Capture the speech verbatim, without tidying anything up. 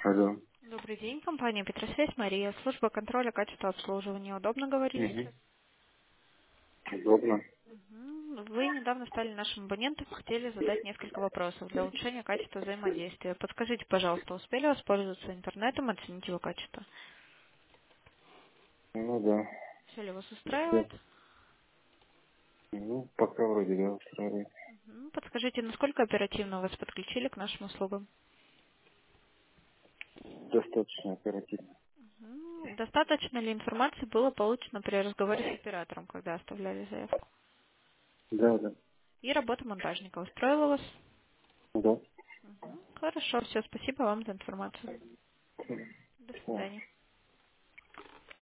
Алло. Добрый день, компания Петросвязь, Мария, служба контроля качества обслуживания. Удобно говорить Угу. сейчас? Удобно. Мгм. Вы недавно стали нашим абонентом, хотели задать несколько вопросов для улучшения качества взаимодействия. Подскажите, пожалуйста, успели воспользоваться интернетом, оценить его качество? Ну да. Все ли вас Да. устраивает? Ну, пока вроде да, устраивает. Мгм. Подскажите, насколько оперативно вас подключили к нашим услугам? Достаточно оперативно. Мгм. Достаточно ли информации было получено при разговоре с оператором, когда оставляли заявку? Да, да. И работа монтажника устроила вас? Да. Мгм. Хорошо, все, спасибо вам за информацию. До Да. свидания.